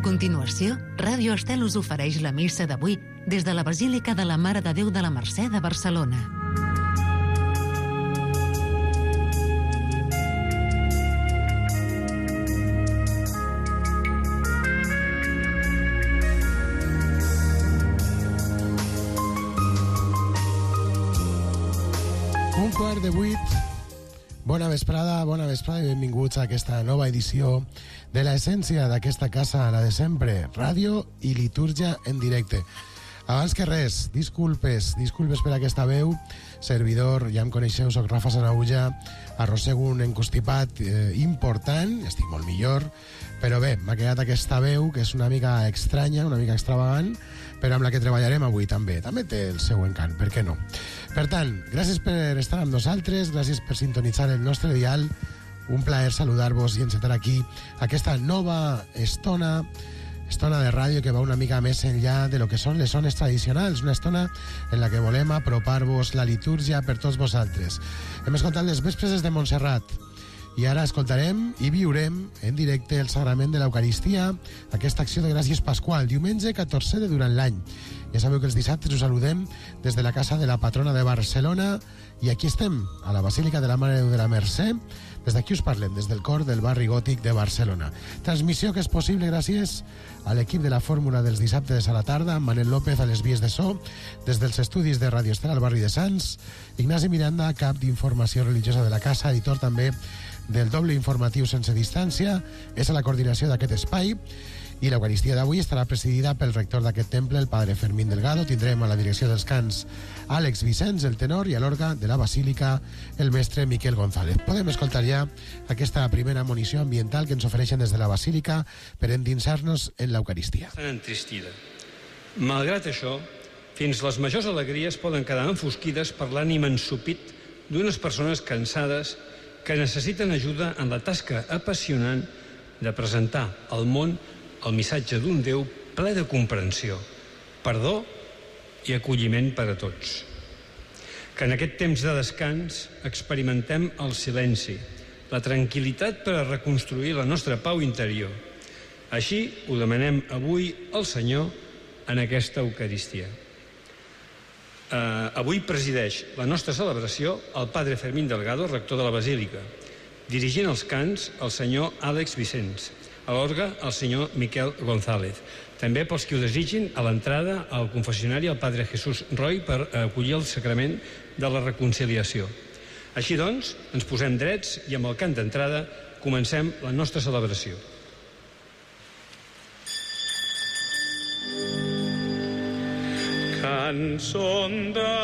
continuació, Ràdio Estel us ofereix la missa d'avui des de la Basílica de la Mare de Déu de la Mercè de Barcelona. Un quart de 8. Bona vesprada i benvinguts a aquesta nova edició de l'essència d'aquesta casa, la de sempre, ràdio i litúrgia en directe. Abans que res, disculpes per aquesta veu. Servidor, ja em coneixeu, soc Rafa Sanaüja, arrossego un encostipat important, estic molt millor, però bé, m'ha quedat aquesta veu que és una mica estranya, una mica extravagant, però amb la que treballarem avui també. També té el seu encant, per què no? Per tant, gràcies per estar amb nosaltres, gràcies per sintonitzar el nostre dial, un plaer saludar-vos i encetar aquí aquesta nova estona de ràdio que va una mica més enllà de lo que són les zones tradicionals, una estona en la que volem apropar-vos la litúrgia per tots vosaltres. Hem escoltat les vespres de Montserrat i ara escoltarem i viurem en directe el sagrament de l'Eucaristia, aquesta acció de gràcies pasqual, diumenge 14 de durant l'any. Ja sabeu que els dissabtes us saludem des de la casa de la patrona de Barcelona i aquí estem, a la Basílica de la Mare de Déu de la Mercè. Des d'aquí us parlem, des del cor del barri gòtic de Barcelona. Transmissió que és possible gràcies a l'equip de la fórmula dels dissabtes a la tarda, Manel López a les vies de so, des dels estudis de Ràdio Estel al barri de Sants, Ignasi Miranda, cap d'informació religiosa de la casa, editor també del doble informatiu sense distància, és a la coordinació d'aquest espai. I l'Eucaristia d'avui estarà presidida pel rector d'aquest temple, el padre Fermín Delgado. Tindrem a la direcció dels cants Àlex Vicenç, el tenor, i a l'orga de la Basílica el mestre Miquel González. Podem escoltar ja aquesta primera munició ambiental que ens ofereixen des de la Basílica per endinsar-nos en l'Eucaristia. Tan entristida. Malgrat això, fins les majors alegries poden quedar enfosquides per l'ànim ensopit d'unes persones cansades que necessiten ajuda en la tasca apassionant de presentar al món el missatge d'un Déu ple de comprensió, perdó i acolliment per a tots. Que en aquest temps de descans experimentem el silenci, la tranquil·litat per a reconstruir la nostra pau interior. Així ho demanem avui al Senyor en aquesta Eucaristia. Avui presideix la nostra celebració el padre Fermín Delgado, rector de la Basílica, dirigint els cants el senyor Àlex Vicenç, a l'orga el senyor Miquel González. També pels qui ho desitgin, a l'entrada al confessionari el padre Jesús Roy per acollir el sacrament de la reconciliació. Així doncs, ens posem drets i amb el cant d'entrada comencem la nostra celebració. Cançó de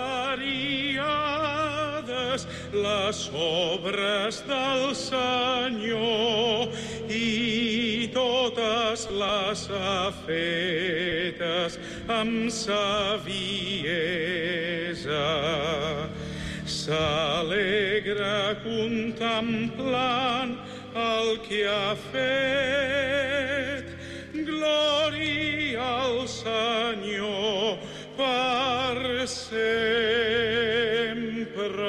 variades les obres del Senyor i totes les ha fetes amb saviesa. S'alegra contemplant el que ha fet. Glòria al Senyor per sempre.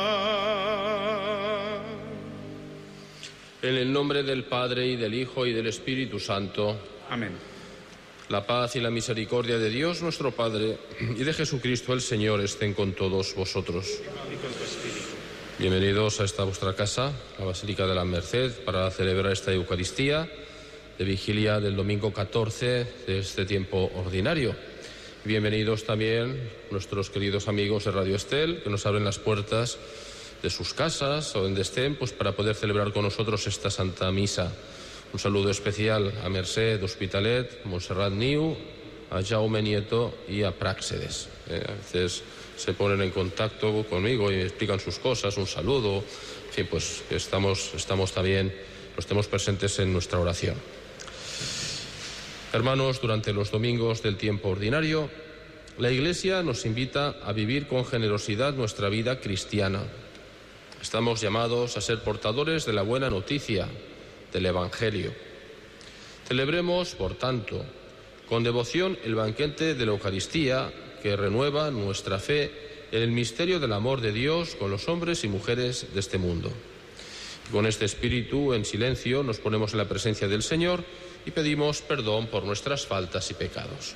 En el nombre del Padre, y del Hijo, y del Espíritu Santo. Amén. La paz y la misericordia de Dios nuestro Padre y de Jesucristo el Señor estén con todos vosotros. Bienvenidos a esta vuestra casa, la Basílica de la Merced, para celebrar esta Eucaristía de vigilia del domingo 14 de este tiempo ordinario. Bienvenidos también nuestros queridos amigos de Radio Estel, que nos abren las puertas de sus casas o donde estén, pues para poder celebrar con nosotros esta Santa Misa. Un saludo especial a Mercè d'Hospitalet, Montserrat Niu, a Jaume Nieto y a Práxedes. A veces se ponen en contacto conmigo y me explican sus cosas, un saludo. En fin, pues estamos también, los tenemos presentes en nuestra oración. Hermanos, durante los domingos del tiempo ordinario, la Iglesia nos invita a vivir con generosidad nuestra vida cristiana. Estamos llamados a ser portadores de la buena noticia, del Evangelio. Celebremos, por tanto, con devoción el banquete de la Eucaristía que renueva nuestra fe en el misterio del amor de Dios con los hombres y mujeres de este mundo. Con este espíritu, en silencio, nos ponemos en la presencia del Señor y pedimos perdón por nuestras faltas y pecados.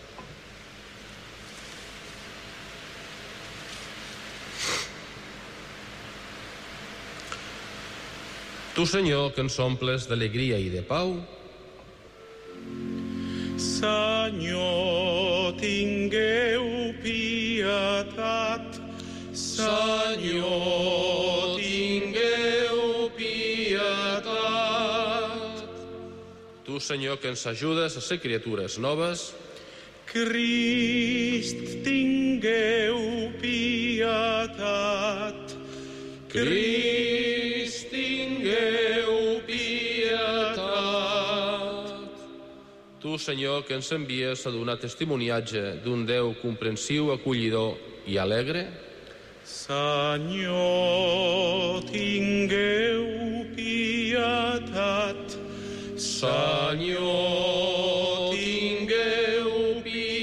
Tu, Senyor, que ens omples d'alegria i de pau, Senyor, tingueu pietat. Senyor, tingueu pietat. Tu, Senyor, que ens ajudes a ser criatures noves, Crist, tingueu pietat. Crist, tingueu pietat. Tu, Senyor, que ens envies a donar testimoniatge d'un Déu comprensiu, acollidor i alegre, Senyor, tingueu pietat. Senyor, tingueu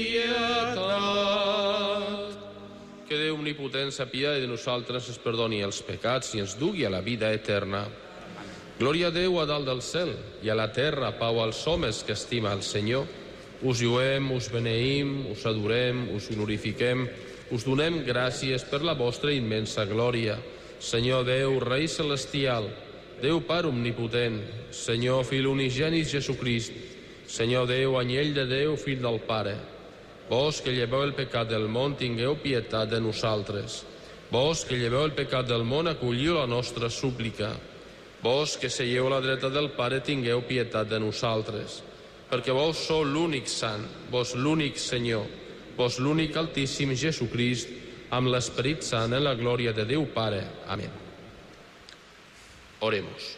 pietat. Que Déu omnipotent s'apiadi de nosaltres, ens perdoni els pecats i ens dugui a la vida eterna. Glòria a Déu a dalt del cel i a la terra pau als homes que estima el Senyor. Us lluem, us beneïm, us adorem, us glorifiquem, us donem gràcies per la vostra immensa glòria. Senyor Déu, Rei celestial, Déu Pare omnipotent, Senyor Fill unigènit Jesucrist, Senyor Déu, anyell de Déu, Fill del Pare, vos que lleveu el pecat del món, tingueu pietat de nosaltres. Vos que lleveu el pecat del món, acolliu la nostra súplica. Vos que seieu a la dreta del Pare, tingueu pietat de nosaltres. Perquè vos sou l'únic sant, vos l'únic Senyor, vos l'únic Altíssim Jesucrist, amb l'Esperit Sant en la glòria de Déu Pare. Amén. Oremos.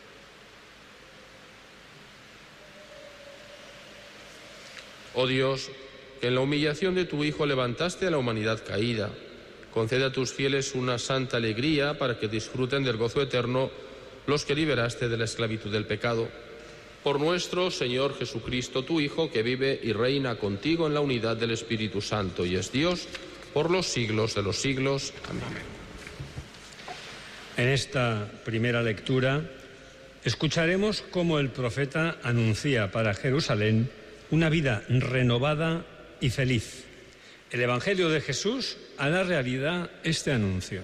Oh Dios, que en la humillación de tu Hijo levantaste a la humanidad caída, concede a tus fieles una santa alegría para que disfruten del gozo eterno los que liberaste de la esclavitud del pecado. Por nuestro Señor Jesucristo, tu Hijo, que vive y reina contigo en la unidad del Espíritu Santo y es Dios por los siglos de los siglos. Amén. En esta primera lectura escucharemos cómo el profeta anuncia para Jerusalén una vida renovada y feliz. El Evangelio de Jesús hará realidad este anuncio.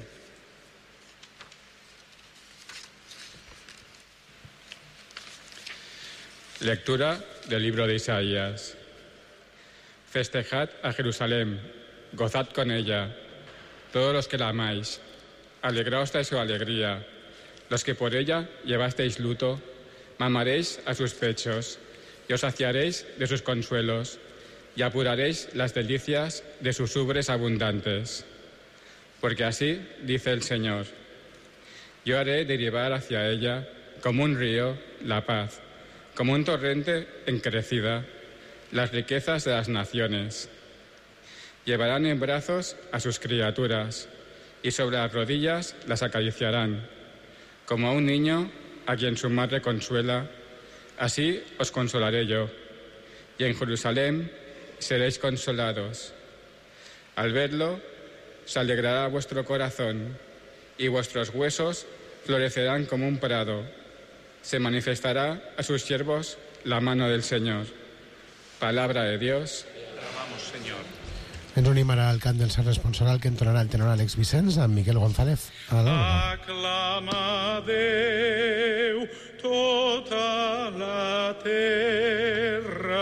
Lectura del libro de Isaías. Festejad a Jerusalén, gozad con ella, todos los que la amáis, alegraos de su alegría, los que por ella llevasteis luto, mamaréis a sus pechos, y os saciaréis de sus consuelos, y apuraréis las delicias de sus ubres abundantes. Porque así dice el Señor: yo haré derivar hacia ella, como un río, la paz, como un torrente encrecida, las riquezas de las naciones. Llevarán en brazos a sus criaturas, y sobre las rodillas las acariciarán, como a un niño a quien su madre consuela, así os consolaré yo, y en Jerusalén seréis consolados. Al verlo, se alegrará vuestro corazón, y vuestros huesos florecerán como un prado. Se manifestará a sus siervos la mano del Señor. Palabra de Dios. Alabamos, Señor. Ens unim ara al cant del ser responsable que entonarà el tenor Àlex Vicenç amb Miquel González. Aclama Déu tota la terra.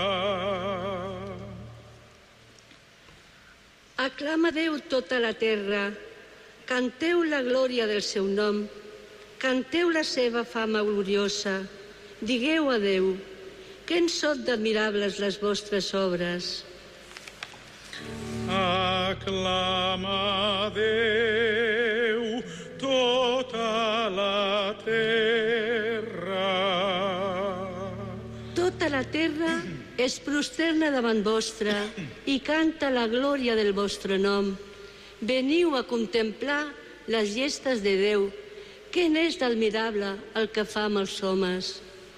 Aclama Déu tota la terra, canteu la glòria del seu nom, canteu la seva fama gloriosa, digueu a Déu, que en són d'admirables les vostres obres. Aclama Déu tota la terra. Tota la terra es prosterna davant vostre i canta la glòria del vostre nom. Veniu a contemplar les gestes de Déu. Què n'és d'admirable el que fa amb els homes?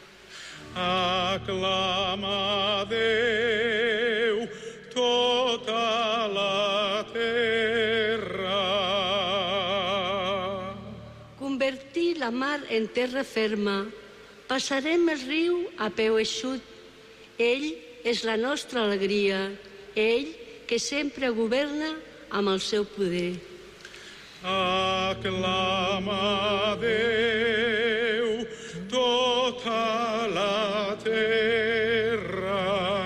Aclama Déu tota la terra. convertir la mar en terra ferma. Passarem el riu a peu eixut. Ell és la nostra alegria, ell que sempre governa amb el seu poder. Aclama Déu tota la terra.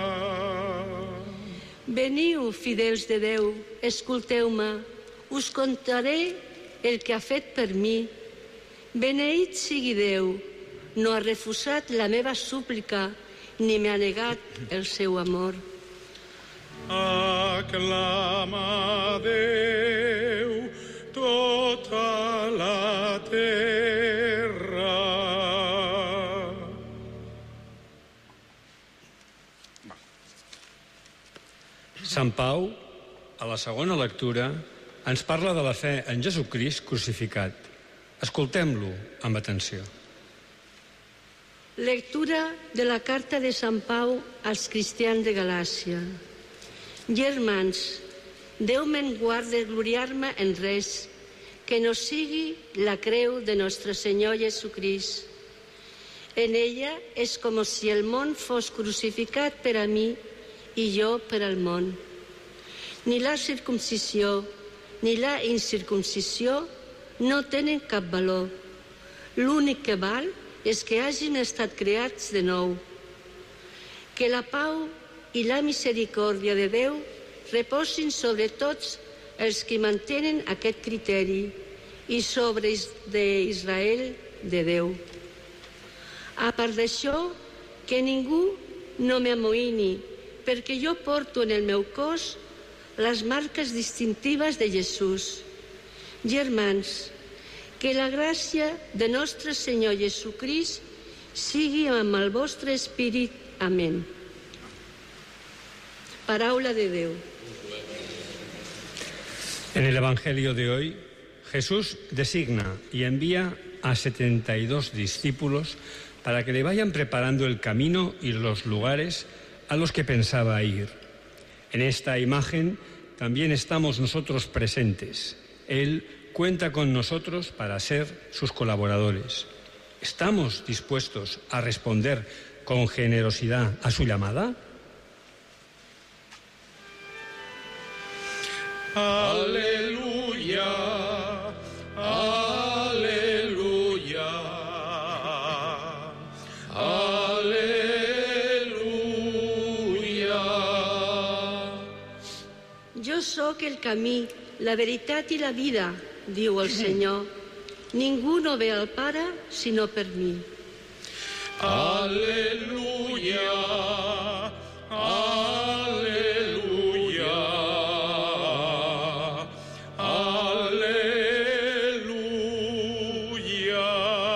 Veniu, fidels de Déu, escolteu-me, us contaré el que ha fet per mi. Beneït sigui Déu, no ha refusat la meva súplica ni m'ha negat el seu amor. Aclama Déu tota la terra. Sant Pau, a la segona lectura, ens parla de la fe en Jesucrist crucificat. Escoltem-lo amb atenció. Lectura de la carta de Sant Pau als cristians de Galàcia. Germans, Déu me'n guard de gloriar-me en res, que no sigui la creu de nostre Senyor Jesucrist. En ella és com si el món fos crucificat per a mi i jo per al món. Ni la circumcisió ni la incircumcisió no tenen cap valor. L'únic que val és que hagin estat creats de nou. Que la pau i la misericòrdia de Déu reposin sobre tots els que mantenen aquest criteri i sobre d'Israel de Déu. A part d'això, que ningú no m'amoïni, perquè jo porto en el meu cos les marques distintives de Jesús. Germans, que la gràcia de nostre Senyor Jesucrist sigui amb el vostre espírit. Amén. Paraula de Déu. En el Evangelio de hoy, Jesús designa y envía a 72 discípulos para que le vayan preparando el camino y los lugares a los que pensaba ir. En esta imagen también estamos nosotros presentes. Él cuenta con nosotros para ser sus colaboradores. ¿Estamos dispuestos a responder con generosidad a su llamada? Aleluya, aleluya, aleluya. Jo sóc el camí, la veritat i la vida, diu el Senyor. Ningú no ve al Pare sinó per mi. Aleluya, aleluya, aleluya.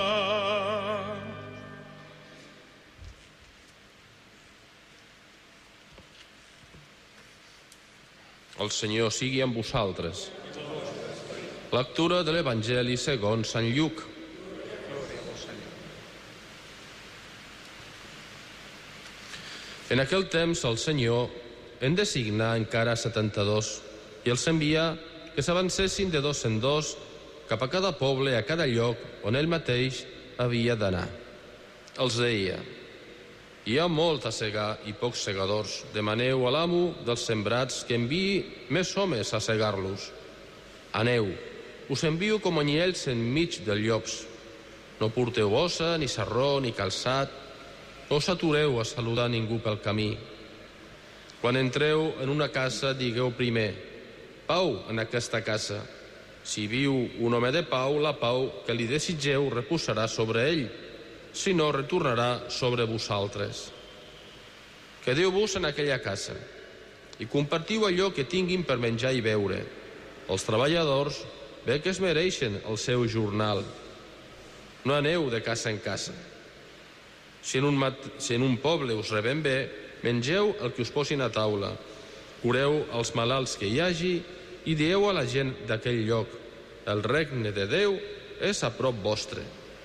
El Senyor sigui amb vosaltres. Lectura de l'Evangeli segons Sant Lluc. En aquell temps el Senyor en designà encara 72 i els envia que s'avancessin de dos en dos cap a cada poble, a cada lloc on ell mateix havia d'anar. Els deia: hi ha molt a segar i pocs segadors. Demaneu a l'amo dels sembrats que enviï més homes a segar-los. Aneu, us envio com anyells enmig de llops. No porteu bossa, ni sarró, ni calçat. No us atureu a saludar ningú pel camí. Quan entreu en una casa, digueu primer: pau en aquesta casa. Si viu un home de pau, la pau que li desitgeu reposarà sobre ell. Si no, retornarà sobre vosaltres. Quedeu-vos en aquella casa i compartiu allò que tinguin per menjar i beure. Els treballadors bé que es mereixen el seu jornal. No aneu de casa en casa. Si en un poble us reben bé, mengeu el que us posin a taula. Cureu els malalts que hi hagi i dieu a la gent d'aquell lloc: el regne de Déu és a prop vostre.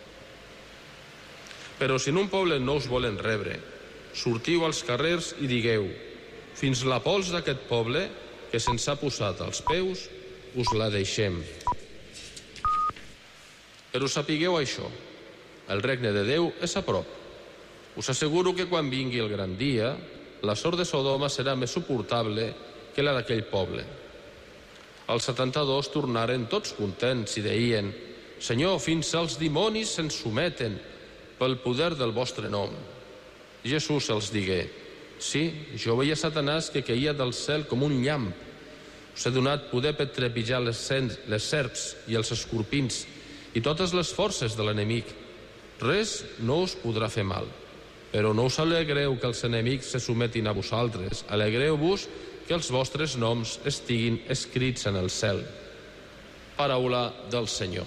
Però si en un poble no us volen rebre, sortiu als carrers i digueu: fins la pols d'aquest poble, que se'ns ha posat als peus, us la deixem. Però sapigueu això, el regne de Déu és a prop. Us asseguro que quan vingui el gran dia, la sort de Sodoma serà més suportable que la d'aquell poble. Els 72 tornaren tots contents i deien: Senyor, fins als dimonis se'ns someten pel poder del vostre nom. Jesús els digué: Sí, jo veia Satanàs que queia del cel com un llamp. Us he donat poder per trepitjar les serps i els escorpins i totes les forces de l'enemic. Res no us podrà fer mal. Però no us alegreu que els enemics se sometin a vosaltres. Alegreu-vos que els vostres noms estiguin escrits en el cel. Paraula del Senyor.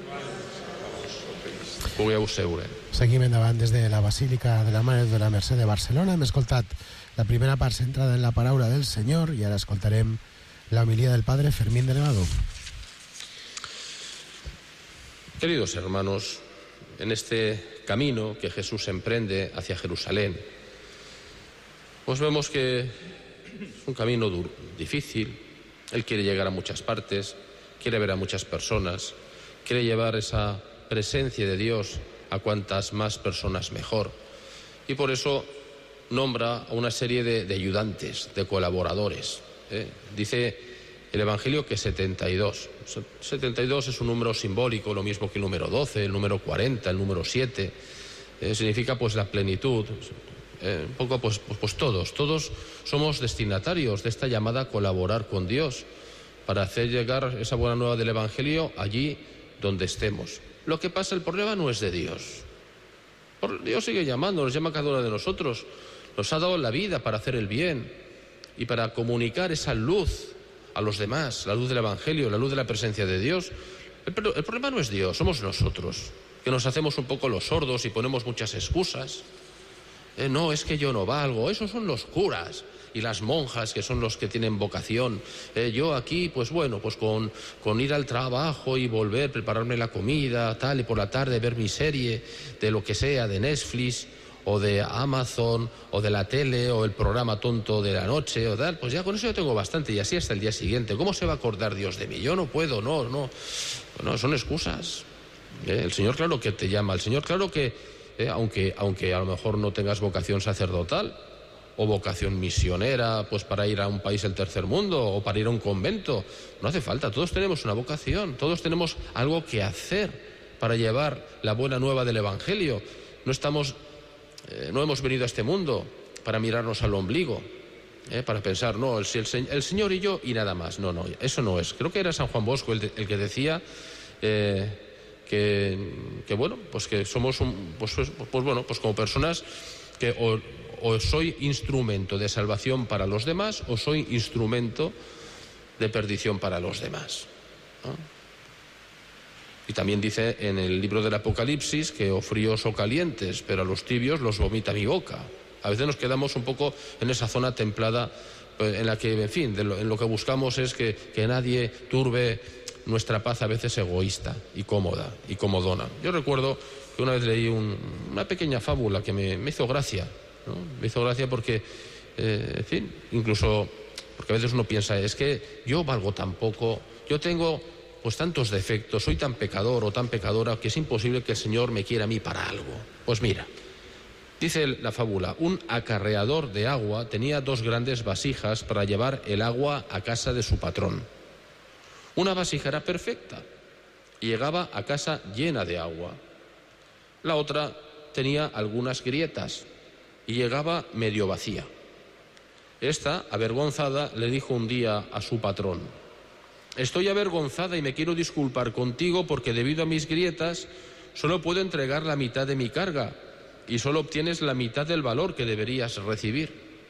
Pugueu seure. Seguim endavant des de la Basílica de la Mare de la Mercè de Barcelona. Hem escoltat la primera part centrada en la paraula del Senyor i ara escoltarem la homilía del Padre Fermín de Nevado. Queridos hermanos, en este camino que Jesús emprende hacia Jerusalén, pues vemos que es un camino duro, difícil. Él quiere llegar a muchas partes, quiere ver a muchas personas, quiere llevar esa presencia de Dios a cuantas más personas mejor. Y por eso nombra a una serie de ayudantes, de colaboradores. Dice el Evangelio que 72. 72 es un número simbólico, lo mismo que el número 12, el número 40, el número 7. Significa pues la plenitud. Un poco pues todos somos destinatarios de esta llamada a colaborar con Dios para hacer llegar esa buena nueva del Evangelio allí donde estemos. Lo que pasa, el problema no es de Dios. Dios sigue llamando, nos llama a cada uno de nosotros. Nos ha dado la vida para hacer el bien y para comunicar esa luz a los demás, la luz del Evangelio, la luz de la presencia de Dios. El problema no es Dios, somos nosotros, que nos hacemos un poco los sordos y ponemos muchas excusas. No, es que yo no valgo, esos son los curas y las monjas que son los que tienen vocación. Yo aquí, pues bueno, pues con ir al trabajo y volver, prepararme la comida, tal, y por la tarde ver mi serie de lo que sea, de Netflix o de Amazon o de la tele o el programa tonto de la noche o tal, pues ya con eso yo tengo bastante y así hasta el día siguiente. ¿Cómo se va a acordar Dios de mí? Yo no puedo, no, son excusas. El Señor claro que te llama, el Señor claro que aunque a lo mejor no tengas vocación sacerdotal o vocación misionera, pues para ir a un país del tercer mundo o para ir a un convento, no hace falta, todos tenemos una vocación, todos tenemos algo que hacer para llevar la buena nueva del Evangelio. No hemos venido a este mundo para mirarnos al ombligo, para pensar, no, el Señor y yo y nada más. No, eso no es. Creo que era San Juan Bosco el que decía que bueno, pues que somos pues como personas que o soy instrumento de salvación para los demás o soy instrumento de perdición para los demás, ¿no? Y también dice en el libro del Apocalipsis que o fríos o calientes, pero a los tibios los vomita mi boca. A veces nos quedamos un poco en esa zona templada en la que, en fin, en lo que buscamos es que nadie turbe nuestra paz a veces egoísta y cómoda y comodona. Yo recuerdo que una vez leí una pequeña fábula que me hizo gracia, ¿no? Me hizo gracia porque, en fin, incluso porque a veces uno piensa, es que yo valgo tan poco, yo tengo pues tantos defectos, soy tan pecador o tan pecadora que es imposible que el Señor me quiera a mí para algo. Pues mira, dice la fábula, un acarreador de agua tenía 2 grandes vasijas para llevar el agua a casa de su patrón. Una vasija era perfecta y llegaba a casa llena de agua. La otra tenía algunas grietas y llegaba medio vacía. Esta, avergonzada, le dijo un día a su patrón: estoy avergonzada y me quiero disculpar contigo porque debido a mis grietas solo puedo entregar la mitad de mi carga y solo obtienes la mitad del valor que deberías recibir.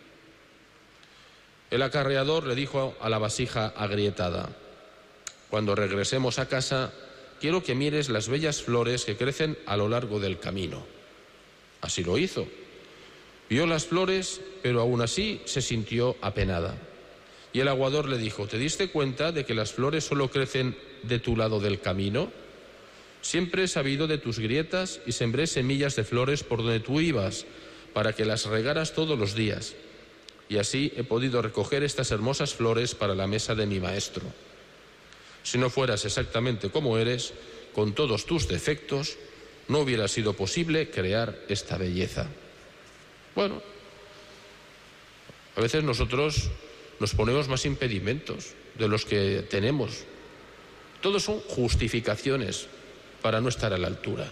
El acarreador le dijo a la vasija agrietada: cuando regresemos a casa, quiero que mires las bellas flores que crecen a lo largo del camino. Así lo hizo. Vio las flores, pero aún así se sintió apenada. Y el aguador le dijo: ¿te diste cuenta de que las flores solo crecen de tu lado del camino? Siempre he sabido de tus grietas y sembré semillas de flores por donde tú ibas, para que las regaras todos los días. Y así he podido recoger estas hermosas flores para la mesa de mi maestro. Si no fueras exactamente como eres, con todos tus defectos, no hubiera sido posible crear esta belleza. Bueno, a veces nosotros nos ponemos más impedimentos de los que tenemos. Todos son justificaciones para no estar a la altura.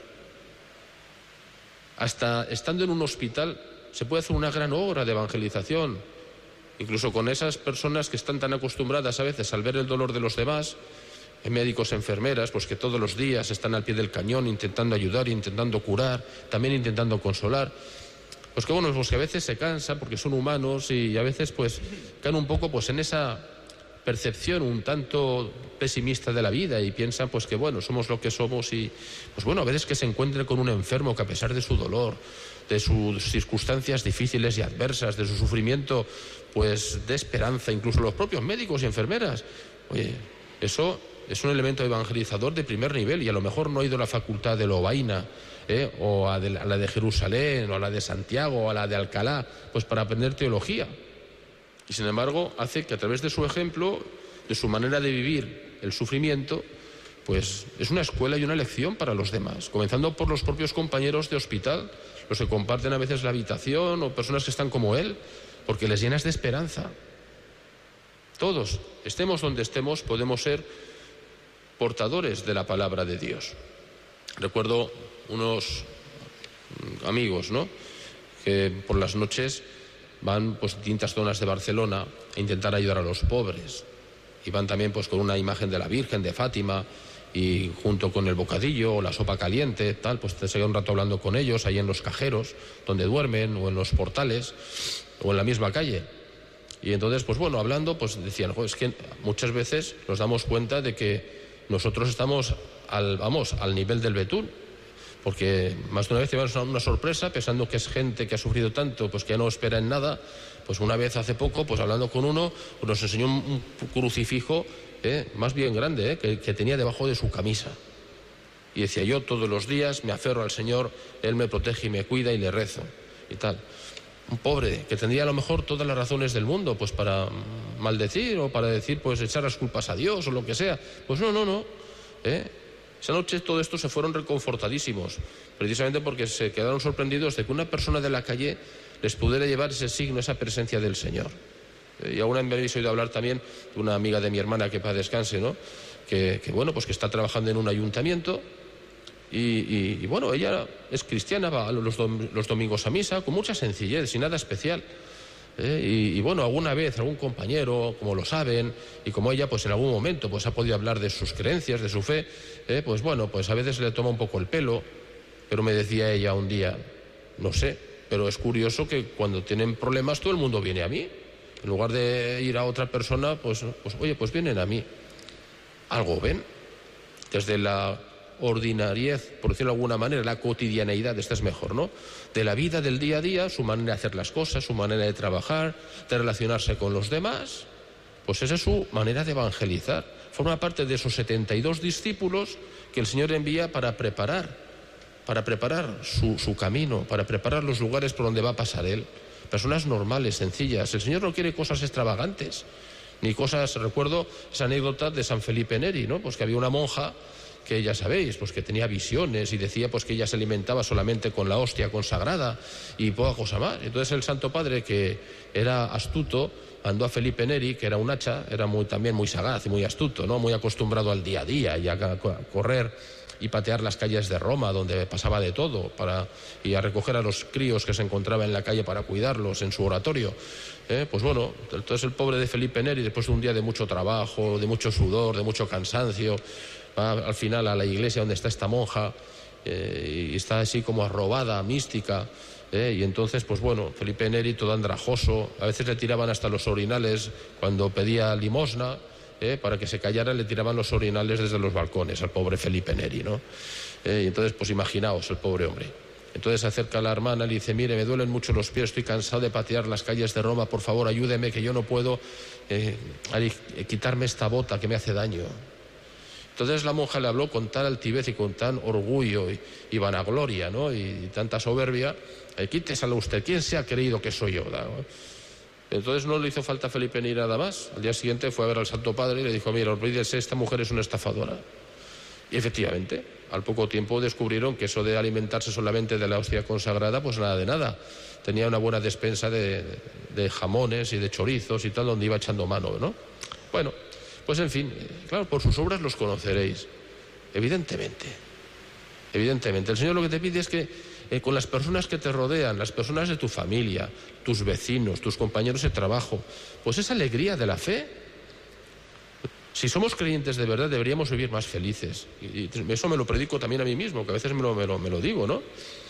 Hasta estando en un hospital se puede hacer una gran obra de evangelización, incluso con esas personas que están tan acostumbradas a veces al ver el dolor de los demás, médicos, enfermeras, pues que todos los días están al pie del cañón intentando ayudar, intentando curar, también intentando consolar. Pues que bueno, pues que a veces se cansan porque son humanos y a veces pues caen un poco pues en esa percepción un tanto pesimista de la vida y piensan pues que bueno, somos lo que somos y pues bueno, a veces que se encuentren con un enfermo que a pesar de su dolor, de sus circunstancias difíciles y adversas, de su sufrimiento, pues de esperanza, incluso los propios médicos y enfermeras. Oye, eso es un elemento evangelizador de primer nivel y a lo mejor no ha ido a la facultad de Lovaina, o a la de Jerusalén, o a la de Santiago, o a la de Alcalá, pues para aprender teología. Y sin embargo hace que a través de su ejemplo, de su manera de vivir el sufrimiento, pues es una escuela y una lección para los demás, comenzando por los propios compañeros de hospital, los que comparten a veces la habitación o personas que están como él, porque les llenas de esperanza. Todos, estemos donde estemos, podemos ser portadores de la palabra de Dios. Recuerdo unos amigos, ¿no?, que por las noches van pues distintas zonas de Barcelona a intentar ayudar a los pobres y van también pues con una imagen de la Virgen de Fátima y junto con el bocadillo o la sopa caliente, tal, pues te seguía un rato hablando con ellos ahí en los cajeros donde duermen o en los portales o en la misma calle. Y entonces pues bueno, hablando pues decían, es que muchas veces nos damos cuenta de que nosotros estamos al nivel del betún, porque más de una vez llevamos una sorpresa pensando que es gente que ha sufrido tanto, pues que ya no espera en nada. Pues una vez hace poco, pues hablando con uno, pues nos enseñó un crucifijo más bien grande, que tenía debajo de su camisa. Y decía, yo todos los días me aferro al Señor, Él me protege y me cuida y le rezo y tal. Un pobre que tendría a lo mejor todas las razones del mundo pues para maldecir o para decir, pues echar las culpas a Dios o lo que sea. Pues no. Esa noche todo esto se fueron reconfortadísimos, precisamente porque se quedaron sorprendidos de que una persona de la calle les pudiera llevar ese signo, esa presencia del Señor. Y alguna vez me habéis oído hablar también de una amiga de mi hermana que para descanse, ¿no?, que bueno, pues que está trabajando en un ayuntamiento y bueno, ella es cristiana, va los domingos a misa con mucha sencillez, sin nada especial. Y bueno, alguna vez algún compañero, como lo saben, y como ella pues en algún momento pues ha podido hablar de sus creencias, de su fe, pues bueno, pues a veces le toma un poco el pelo, pero me decía ella un día, no sé, pero es curioso que cuando tienen problemas todo el mundo viene a mí, en lugar de ir a otra persona, pues oye, pues vienen a mí. Algo ven, desde la ordinariez, por decirlo de alguna manera, la cotidianeidad, esta es mejor, ¿no?, de la vida del día a día, su manera de hacer las cosas, su manera de trabajar, de relacionarse con los demás, pues esa es su manera de evangelizar. Forma parte de esos 72 discípulos que el Señor envía para preparar su camino, para preparar los lugares por donde va a pasar Él. Personas normales, sencillas. El Señor no quiere cosas extravagantes, ni cosas. Recuerdo esa anécdota de San Felipe Neri, ¿no?, pues que había una monja que ya sabéis, pues que tenía visiones y decía pues que ella se alimentaba solamente con la hostia consagrada y poca cosa más. Entonces el Santo Padre, que era astuto, mandó a Felipe Neri, que era un hacha, era también muy sagaz y muy astuto, ¿no?, muy acostumbrado al día a día y a correr y patear las calles de Roma, donde pasaba de todo, y a recoger a los críos que se encontraban en la calle para cuidarlos en su oratorio. Pues bueno, entonces el pobre de Felipe Neri, después de un día de mucho trabajo, de mucho sudor, de mucho cansancio, va al final a la iglesia donde está esta monja y está así como arrobada, mística, y entonces pues bueno, Felipe Neri todo andrajoso, a veces le tiraban hasta los orinales cuando pedía limosna, para que se callara le tiraban los orinales desde los balcones al pobre Felipe Neri, ¿no? Y entonces pues imaginaos el pobre hombre. Entonces se acerca a la hermana y le dice, mire, me duelen mucho los pies, estoy cansado de patear las calles de Roma, por favor ayúdeme, que yo no puedo quitarme esta bota que me hace daño. Entonces la monja le habló con tal altivez y con tan orgullo y vanagloria, ¿no?, y tanta soberbia, quíteselo usted, ¿quién se ha creído que soy yo? Entonces no le hizo falta a Felipe ni nada más. Al día siguiente fue a ver al Santo Padre y le dijo, mira, olvídese, esta mujer es una estafadora. Y efectivamente, al poco tiempo descubrieron que eso de alimentarse solamente de la hostia consagrada, pues nada de nada. Tenía una buena despensa de jamones y de chorizos y tal, donde iba echando mano, ¿no? Bueno, pues en fin, claro, por sus obras los conoceréis. Evidentemente. El Señor lo que te pide es que con las personas que te rodean, las personas de tu familia, tus vecinos, tus compañeros de trabajo, pues esa alegría de la fe. Si somos creyentes de verdad, deberíamos vivir más felices. Y eso me lo predico también a mí mismo, que a veces me lo digo, ¿no?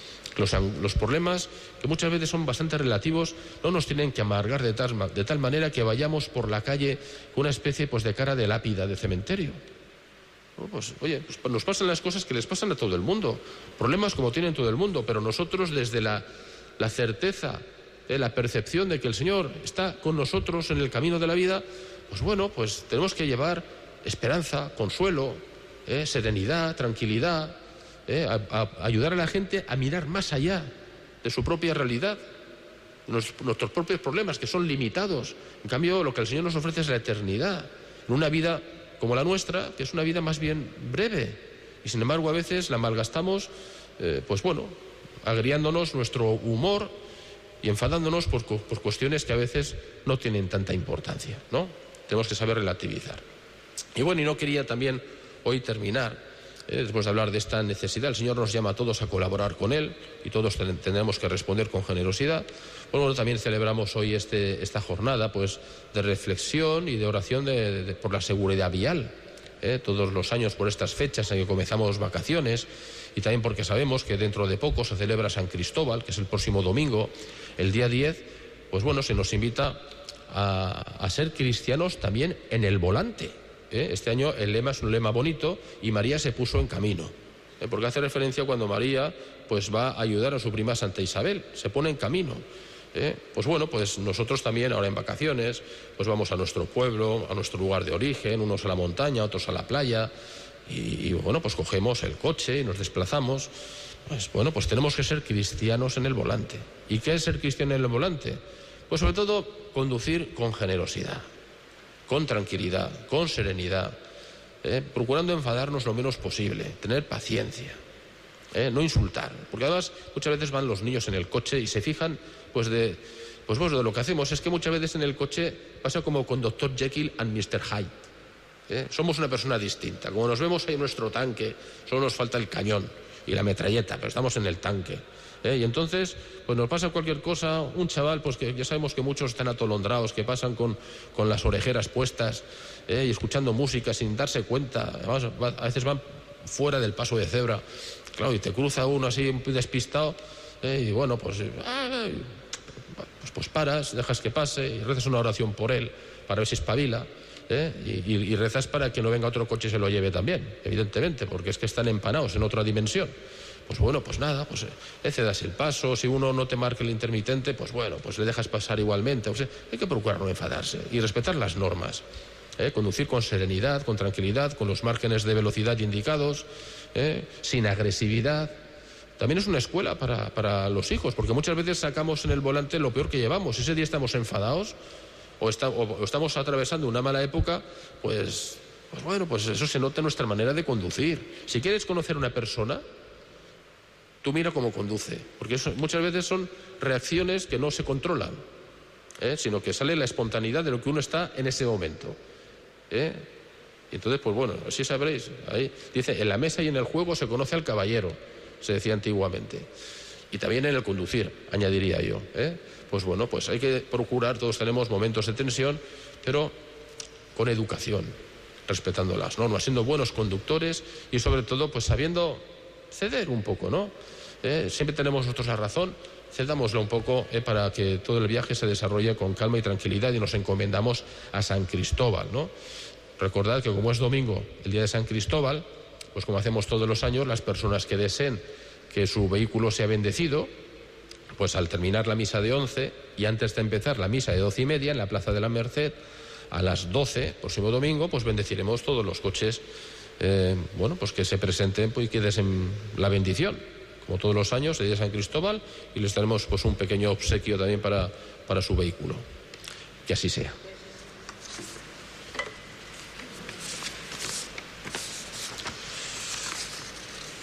Los problemas, que muchas veces son bastante relativos, no nos tienen que amargar de tal manera que vayamos por la calle con una especie pues, de cara de lápida, de cementerio. ¿No? Pues, oye, pues nos pasan las cosas que les pasan a todo el mundo, problemas como tienen todo el mundo, pero nosotros desde la certeza, la percepción de que el Señor está con nosotros en el camino de la vida, pues bueno, pues tenemos que llevar esperanza, consuelo, serenidad, tranquilidad, a ayudar a la gente a mirar más allá de su propia realidad, nuestros propios problemas que son limitados. En cambio, lo que el Señor nos ofrece es la eternidad, en una vida como la nuestra, que es una vida más bien breve, y sin embargo a veces la malgastamos, pues bueno, agriándonos nuestro humor y enfadándonos por cuestiones que a veces no tienen tanta importancia, ¿no? Tenemos que saber relativizar. Y bueno, y no quería también hoy terminar, después de hablar de esta necesidad. El Señor nos llama a todos a colaborar con Él y todos tendremos que responder con generosidad. Bueno, también celebramos hoy esta jornada pues, de reflexión y de oración por la seguridad vial. Todos los años por estas fechas en que comenzamos vacaciones, y también porque sabemos que dentro de poco se celebra San Cristóbal, que es el próximo domingo, el día 10, pues bueno, se nos invita a ser cristianos también en el volante. Este año el lema es un lema bonito, y María se puso en camino, porque hace referencia cuando María pues va a ayudar a su prima Santa Isabel, se pone en camino. Pues bueno, pues nosotros también ahora en vacaciones pues vamos a nuestro pueblo, a nuestro lugar de origen, unos a la montaña, otros a la playa, y bueno, pues cogemos el coche y nos desplazamos. Pues bueno, pues tenemos que ser cristianos en el volante. ¿Y qué es ser cristiano en el volante? Pues sobre todo conducir con generosidad, con tranquilidad, con serenidad, procurando enfadarnos lo menos posible, tener paciencia, no insultar, porque además muchas veces van los niños en el coche y se fijan pues de lo que hacemos es que muchas veces en el coche pasa como con Dr. Jekyll and Mr. Hyde. Somos una persona distinta, como nos vemos ahí en nuestro tanque, solo nos falta el cañón y la metralleta, pero estamos en el tanque. Y entonces, pues nos pasa cualquier cosa, un chaval, pues que ya sabemos que muchos están atolondrados, que pasan con las orejeras puestas y escuchando música sin darse cuenta, además a veces van fuera del paso de cebra, claro, y te cruza uno así muy despistado, y bueno, pues paras, dejas que pase y rezas una oración por él, para ver si espabila, y rezas para que no venga otro coche y se lo lleve también, evidentemente, porque es que están empanados en otra dimensión. Pues bueno, pues nada, pues cedas el paso, si uno no te marca el intermitente, pues bueno, pues le dejas pasar igualmente. O sea, hay que procurar no enfadarse y respetar las normas, conducir con serenidad, con tranquilidad, con los márgenes de velocidad indicados, sin agresividad. También es una escuela para los hijos, porque muchas veces sacamos en el volante lo peor que llevamos. Si ese día estamos enfadados o estamos atravesando una mala época, pues bueno, pues eso se nota en nuestra manera de conducir. Si quieres conocer a una persona, tú mira cómo conduce, porque muchas veces son reacciones que no se controlan, sino que sale la espontaneidad de lo que uno está en ese momento. Y entonces, pues bueno, así sabréis. Ahí dice, en la mesa y en el juego se conoce al caballero, se decía antiguamente. Y también en el conducir, añadiría yo. Pues bueno, pues hay que procurar, todos tenemos momentos de tensión, pero con educación, respetando las normas, siendo buenos conductores y sobre todo, pues sabiendo ceder un poco, ¿no? Siempre tenemos nosotros la razón, cedámosla un poco para que todo el viaje se desarrolle con calma y tranquilidad, y nos encomendamos a San Cristóbal, ¿no? Recordad que como es domingo, el día de San Cristóbal, pues como hacemos todos los años, las personas que deseen que su vehículo sea bendecido, pues al terminar la misa de 11 y antes de empezar la misa de 12:30 en la Plaza de la Merced, a las 12, próximo domingo, pues bendeciremos todos los coches, bueno, pues que se presenten pues, y que den la bendición, como todos los años, el día de San Cristóbal, y les daremos pues un pequeño obsequio también para su vehículo. Que así sea.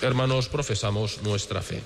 Hermanos, profesamos nuestra fe.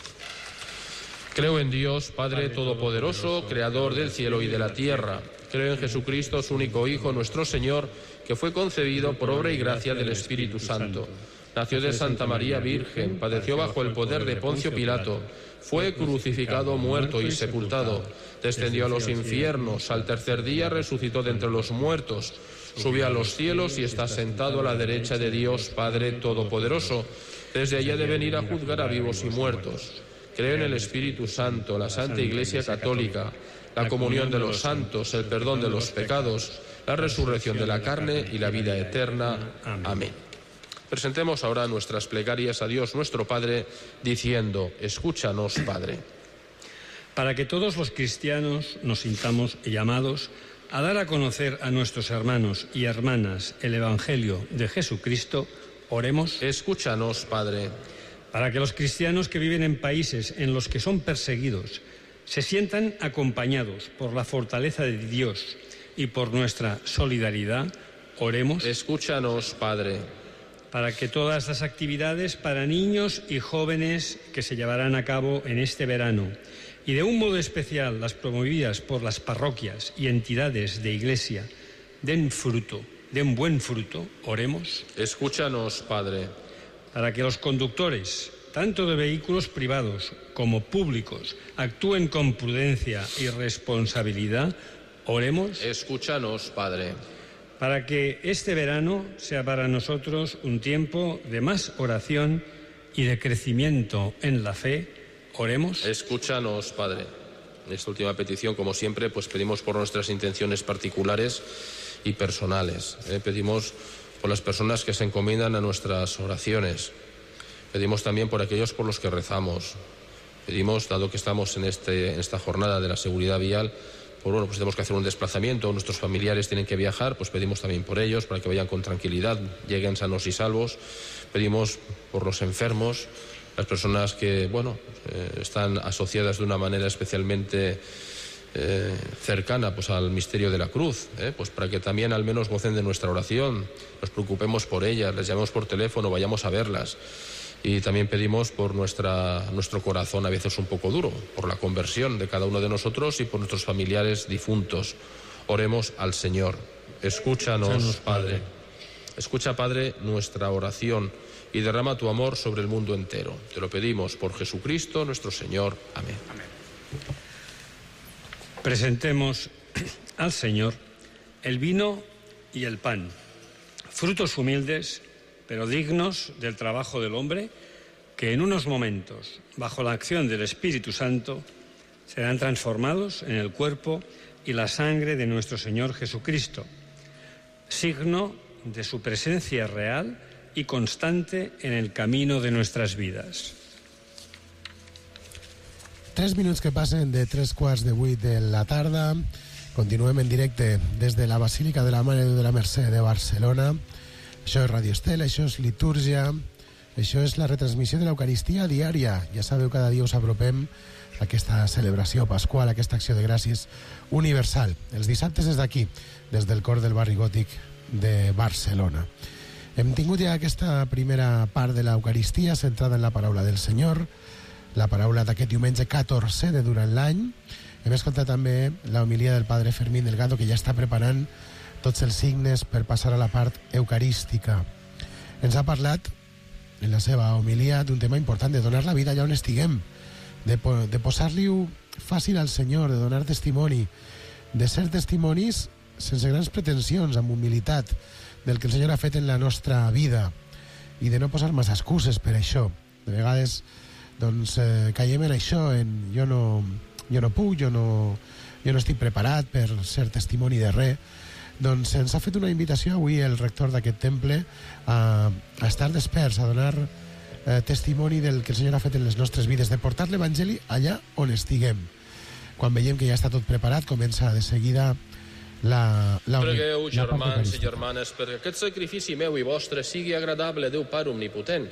Creo en Dios, Padre Todopoderoso, Creador del cielo y de la tierra. Creo en Jesucristo, su único Hijo, nuestro Señor, que fue concebido por obra y gracia del Espíritu Santo. Nació de Santa María Virgen, padeció bajo el poder de Poncio Pilato, fue crucificado, muerto y sepultado, descendió a los infiernos, al tercer día resucitó de entre los muertos, subió a los cielos y está sentado a la derecha de Dios, Padre Todopoderoso. Desde allá de venir a juzgar a vivos y muertos. Creo en el Espíritu Santo, la Santa Iglesia Católica, la comunión de los santos, el perdón de los pecados, la resurrección de la carne y la vida eterna. Amén. Presentemos ahora nuestras plegarias a Dios nuestro Padre, diciendo: escúchanos, Padre. Para que todos los cristianos nos sintamos llamados a dar a conocer a nuestros hermanos y hermanas el Evangelio de Jesucristo, oremos. Escúchanos, Padre. Para que los cristianos que viven en países en los que son perseguidos se sientan acompañados por la fortaleza de Dios y por nuestra solidaridad, oremos. Escúchanos, Padre. Para que todas las actividades para niños y jóvenes que se llevarán a cabo en este verano, y de un modo especial las promovidas por las parroquias y entidades de Iglesia, den buen fruto, oremos. Escúchanos, Padre. Para que los conductores, tanto de vehículos privados como públicos, actúen con prudencia y responsabilidad, oremos. Escúchanos, Padre. Para que este verano sea para nosotros un tiempo de más oración y de crecimiento en la fe, oremos. Escúchanos, Padre. En esta última petición, como siempre, pues pedimos por nuestras intenciones particulares y personales. Pedimos por las personas que se encomiendan a nuestras oraciones. Pedimos también por aquellos por los que rezamos. Pedimos, dado que estamos en esta jornada de la seguridad vial, pues tenemos que hacer un desplazamiento, nuestros familiares tienen que viajar, pues pedimos también por ellos, para que vayan con tranquilidad, lleguen sanos y salvos. Pedimos por los enfermos, las personas que, están asociadas de una manera especialmente cercana pues al misterio de la cruz, pues para que también al menos gocen de nuestra oración, nos preocupemos por ellas, les llamemos por teléfono, vayamos a verlas. Y también pedimos por nuestro corazón a veces un poco duro, por la conversión de cada uno de nosotros y por nuestros familiares difuntos. Oremos al Señor. Escúchanos, Padre. Escucha, Padre, nuestra oración y derrama tu amor sobre el mundo entero. Te lo pedimos por Jesucristo nuestro Señor. Amén. Amén. Presentemos al Señor el vino y el pan, frutos humildes, pero dignos del trabajo del hombre, que en unos momentos, bajo la acción del Espíritu Santo, serán transformados en el cuerpo y la sangre de nuestro Señor Jesucristo, signo de su presencia real y constante en el camino de nuestras vidas. 3 minuts que passen de 7:45 de la tarda. Continuem en directe des de la Basílica de la Mare de la Mercè de Barcelona. Això és Radio Estel, això és litúrgia, això és la retransmissió de l'Eucaristia diària. Ja sabeu, cada dia us apropem a aquesta celebració pasqual, a aquesta acció de gràcies universal. Els dissabtes des d'aquí, des del cor del barri gòtic de Barcelona. Hem tingut ja aquesta primera part de l'Eucaristia centrada en la paraula del Senyor, la paraula d'aquest diumenge 14 de durant l'any. Hem escoltat també la homilia del Padre Fermín Delgado, que ja està preparant tots els signes per passar a la part eucarística. Ens ha parlat en la seva homilia d'un tema important, de donar la vida allà on estiguem, de posar-li-ho fàcil al Senyor, de donar testimoni, de ser testimonis sense grans pretensions, amb humilitat, del que el Senyor ha fet en la nostra vida, i de no posar massa excuses per això. De vegades caiem en això, en jo no puc, jo no estic preparat per ser testimoni de res. Doncs ens ha fet una invitació avui el rector d'aquest temple a estar desperts, a donar testimoni del que el Senyor ha fet en les nostres vides, de portar l'Evangeli allà on estiguem. Quan veiem que ja està tot preparat, comença de seguida la Pregueu, germans i germanes, perquè aquest sacrifici meu i vostre sigui agradable a Déu Pare Omnipotent.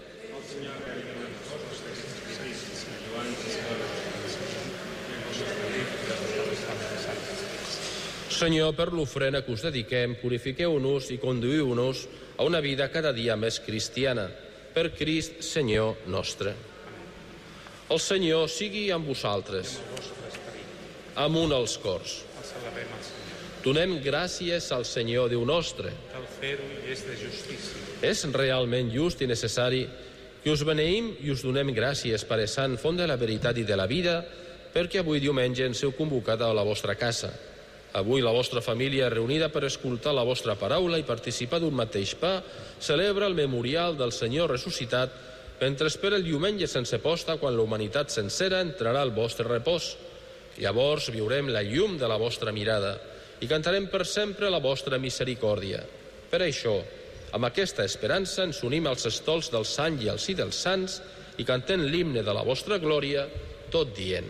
Senyor, per l'ofrena que us dediquem, purifiqueu-nos i conduïu-nos a una vida cada dia més cristiana. per Crist Senyor nostre. El Senyor sigui amb vosaltres. Amunt els cors. Donem gràcies al Senyor Déu nostre. Cal fer-ho i és de justícia. És realment just i necessari que us beneïm i us donem gràcies, Pare Sant, font de la veritat i de la vida, perquè avui diumenge ens heu convocat a la vostra casa. Avui la vostra família reunida per escoltar la vostra paraula i participar d'un mateix pa celebra el memorial del Senyor ressuscitat mentre espera el diumenge sense posta quan la humanitat sencera entrarà al vostre repòs. Llavors viurem la llum de la vostra mirada i cantarem per sempre la vostra misericòrdia. Per això, amb aquesta esperança ens unim als estols dels àngels i dels sants i cantem l'himne de la vostra glòria, tot dient: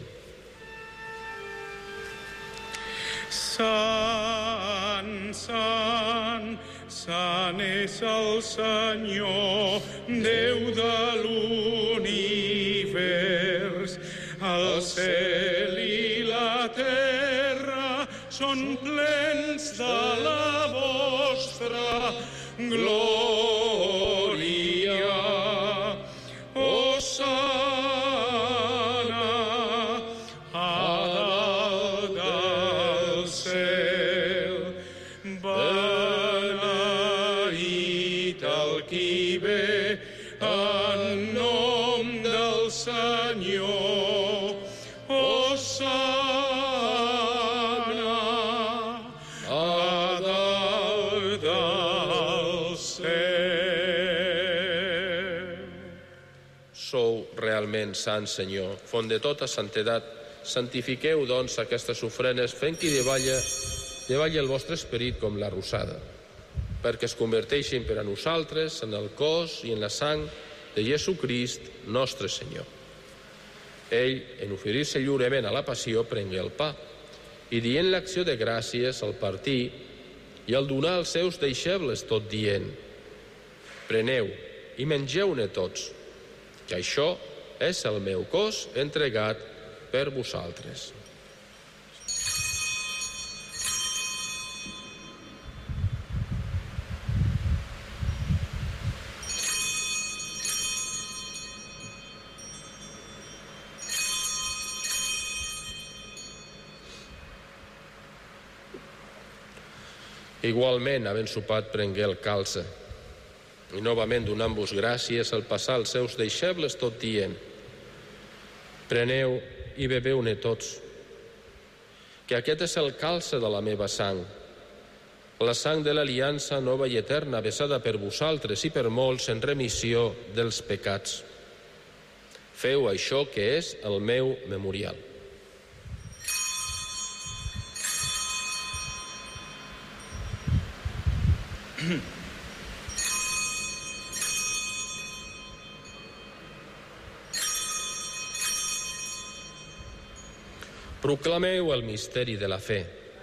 Sant, sant, sant és el Senyor, Déu de l'univers. El cel i la terra són plens de la vostra glòria. Hosanna a dalt del cel. Beneït el qui ve en nom del Senyor. Hosanna a dalt del cel. Sou realment sant, Senyor, font de tota santedat. Santifiqueu, doncs, aquestes ofrenes, fent que davalli el vostre esperit com la rosada, perquè es converteixin per a nosaltres en el cos i en la sang de Jesucrist, nostre Senyor. Ell, en oferir-se lliurement a la passió, prengué el pa i, dient l'acció de gràcies, el partí i el donar als seus deixebles, tot dient: preneu i mengeu-ne tots, que això és el meu cos entregat per vosaltres. Igualment, havent sopat, prengué el calze i novament donant-vos gràcies al passar als seus deixebles, tot dient: preneu i beveu-ne tots, que aquest és el calze de la meva sang, la sang de l'aliança nova i eterna, vessada per vosaltres i per molts en remissió dels pecats. Feu això, que és el meu memorial. Proclameu el misteri de la fe.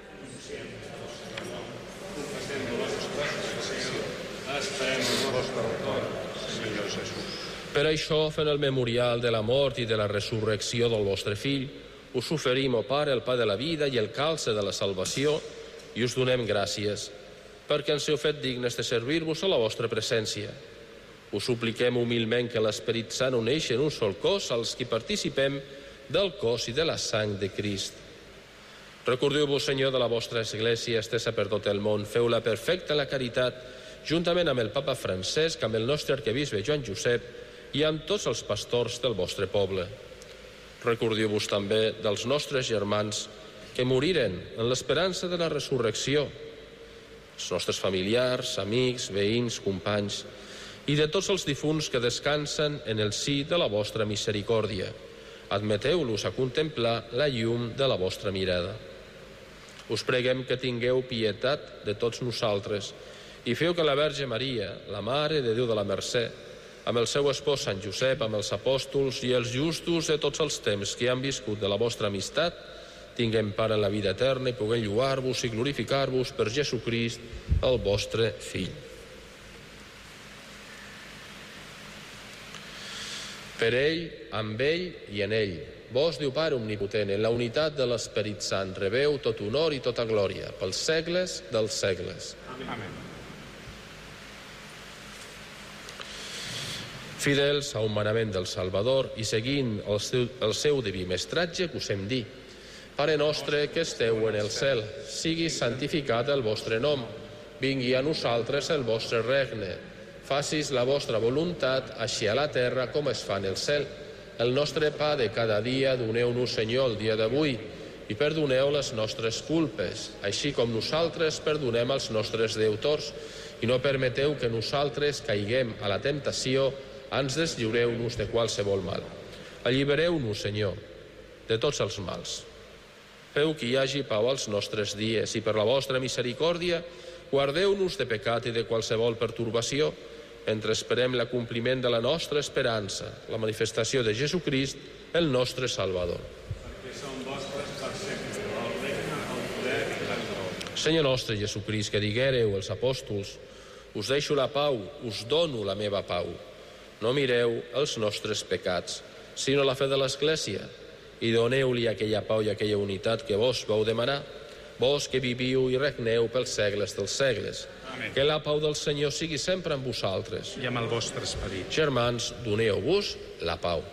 Per això, fent el memorial de la mort i de la resurrecció del vostre fill, us oferim, o Pare, el pa de la vida i el calze de la salvació, i us donem gràcies, perquè ens heu fet dignes de servir-vos a la vostra presència. Us supliquem humilment que l'Esperit Sant uneixi en un sol cos als qui participem del cos i de la sang de Crist. Recordeu-vos, Senyor, de la vostra Església estesa per tot el món. Feu-la perfecta en la caritat, juntament amb el Papa Francesc, amb el nostre arquebisbe Joan Josep i amb tots els pastors del vostre poble. Recordeu-vos també dels nostres germans que moriren en l'esperança de la resurrecció, els nostres familiars, amics, veïns, companys, i de tots els difunts que descansen en el si de la vostra misericòrdia. Admeteu-los a contemplar la llum de la vostra mirada. Us preguem que tingueu pietat de tots nosaltres i feu que la Verge Maria, la Mare de Déu de la Mercè, amb el seu espòs Sant Josep, amb els apòstols i els justos de tots els temps que han viscut de la vostra amistat, tinguem part en la vida eterna i puguem lloar-vos i glorificar-vos per Jesucrist, el vostre Fill. Per ell, amb ell i en ell, vos, Déu Pare omnipotent, en la unitat de l'Esperit Sant, rebeu tot honor i tota glòria, pels segles dels segles. Amén. Fidels a un manament del Salvador i seguint el seu diví mestratge, que us hem dit: Pare nostre que esteu en el cel, sigui santificat el vostre nom, vingui a nosaltres el vostre regne, facis la vostra voluntat, així a la terra com es fa en el cel. El nostre pa de cada dia doneu-nos, Senyor, el dia d'avui, i perdoneu les nostres culpes, així com nosaltres perdonem als nostres deutors, i no permeteu que nosaltres caiguem a la temptació, ans deslliureu-nos de qualsevol mal. Allibereu-nos, Senyor, de tots els mals. Feu que hi hagi pau als nostres dies i per la vostra misericòrdia guardeu-nos de pecat i de qualsevol pertorbació, mentre esperem l'acompliment de la nostra esperança, la manifestació de Jesucrist, el nostre Salvador. Perquè són vostres per sempre, el regne, el poder i la glòria. Senyor nostre Jesucrist, que diguéreu els apòstols: us deixo la pau, us dono la meva pau. No mireu els nostres pecats, sinó la fe de l'Església, i doneu-li aquella pau i aquella unitat que vos vau demanar, vos que viviu i regneu pels segles dels segles. Amén. Que la pau del Senyor sigui sempre amb vosaltres. I amb el vostre esperit. Germans, doneu-vos la pau.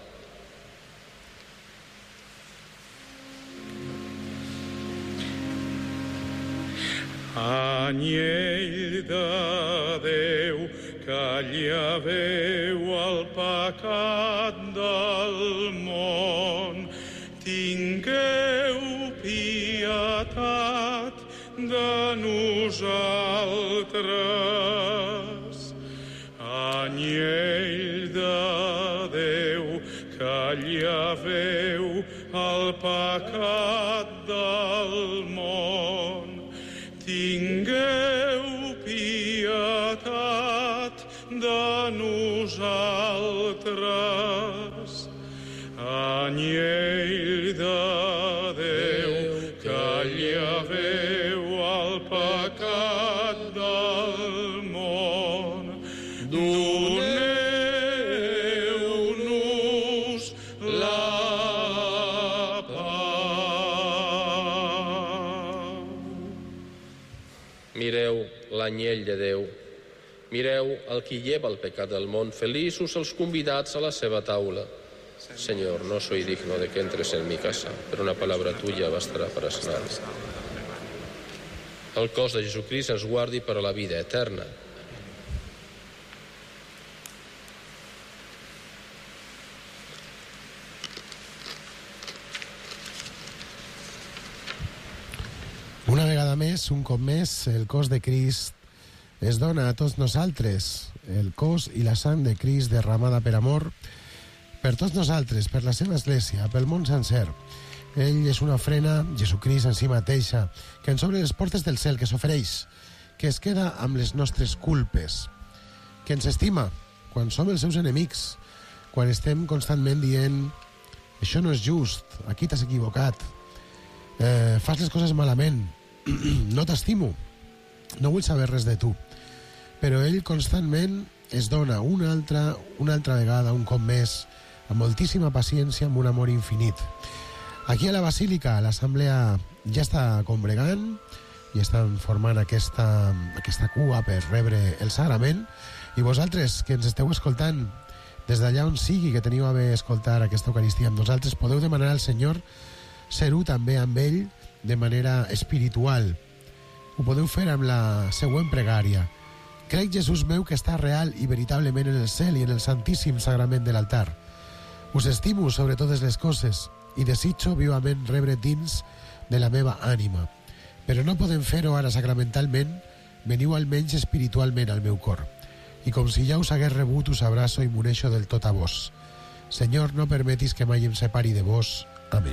Anyell de Déu, que lleveu el pecat del món, tingueu pietat de nosaltres. Anyell de Déu, que lleveu el pecat del món, tingueu pietat de nosaltres. Anyell de Déu, que lleveu el pecat del món, doneu-nos la pau. Mireu l'anyell de Déu. Mireu el qui lleva el pecat del món. Feliços els convidats a la seva taula. Señor, no soy digno de que entres en mi casa, pero una palabra tuya bastará para sanar. El cos de Jesucrist ens guardi per a la vida eterna. Una vegada més, un cop més, el cos de Crist es dona a tots nosaltres. El cos i la sang de Crist derramada per amor per tots nosaltres, per la seva església, pel món sencer. Ell és una ofrena, Jesucrist en si mateixa, que ens obre les portes del cel, que s'ofereix, que es queda amb les nostres culpes, que ens estima quan som els seus enemics, quan estem constantment dient: això no és just, aquí t'has equivocat, fas les coses malament, no t'estimo, no vull saber res de tu. Però ell constantment es dona una altra vegada, un cop més, amb moltíssima paciència, amb un amor infinit. Aquí a la Basílica l'Assemblea ja està congregant i estan formant aquesta cua per rebre el sagrament, i vosaltres que ens esteu escoltant des d'allà on sigui que teniu a bé escoltar aquesta Eucaristia amb nosaltres, podeu demanar al Senyor ser-ho també amb ell de manera espiritual. Ho podeu fer amb la següent pregària: crec, Jesús meu, que està real i veritablement en el cel i en el santíssim sagrament de l'altar. Us estimo sobre totes les coses i desitjo vivament rebre dins de la meva ànima. Però no podem fer-ho ara sacramentalment, veniu almenys espiritualment al meu cor. I com si ja us hagués rebut, us abraço i m'uneixo del tot a vos. Senyor, no permetis que mai em separi de vos. Amén.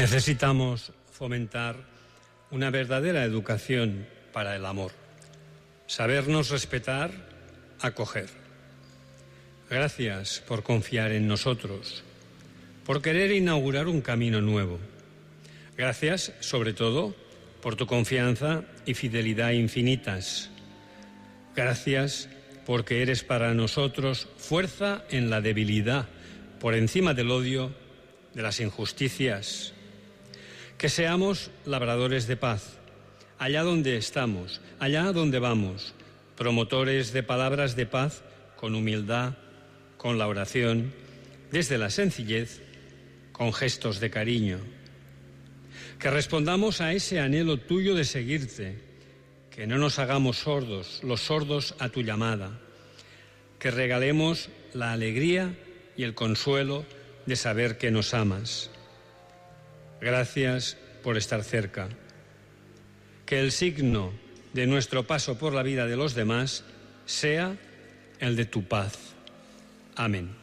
Necesitamos fomentar una verdadera educación para el amor, sabernos respetar, acoger. Gracias por confiar en nosotros, por querer inaugurar un camino nuevo. Gracias, sobre todo, por tu confianza y fidelidad infinitas. Gracias porque eres para nosotros fuerza en la debilidad, por encima del odio, de las injusticias. Que seamos labradores de paz, allá donde estamos, allá donde vamos, promotores de palabras de paz con humildad, con la oración, desde la sencillez, con gestos de cariño. Que respondamos a ese anhelo tuyo de seguirte, que no nos hagamos sordos, los sordos a tu llamada, que regalemos la alegría y el consuelo de saber que nos amas. Gracias por estar cerca. Que el signo de nuestro paso por la vida de los demás sea el de tu paz. Amén.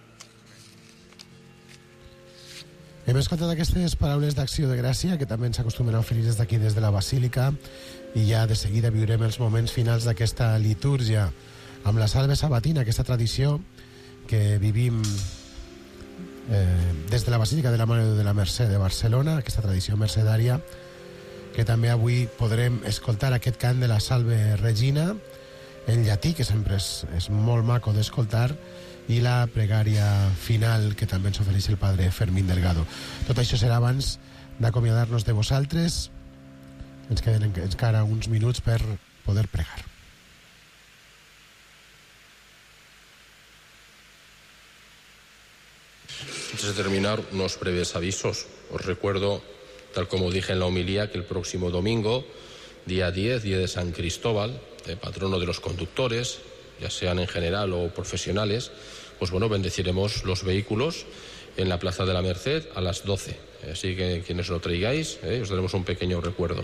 Hem escoltat aquestes paraules d'acció de gràcia que també ens acostumen a oferir des d'aquí, des de la Basílica, i ja de seguida viurem els moments finals d'aquesta litúrgia amb la Salve Sabatina, aquesta tradició que vivim des de la Basílica de la Mare de la Mercè de Barcelona, aquesta tradició mercedària, que també avui podrem escoltar aquest cant de la Salve Regina en llatí, que sempre és molt maco d'escoltar, i la pregària final que també ens ofereix el padre Fermín Delgado. Tot això serà abans d'acomiadar-nos de vosaltres. Ens queden encara uns minuts per poder pregar. Antes de terminar, unos breves avisos. Os recuerdo, tal como dije en la homilía, que el próximo domingo, día 10, día de San Cristóbal, patrono de los conductores, ya sean en general o profesionales, pues bueno, bendeciremos los vehículos en la Plaza de la Merced a las 12. Así que quienes lo traigáis, os daremos un pequeño recuerdo.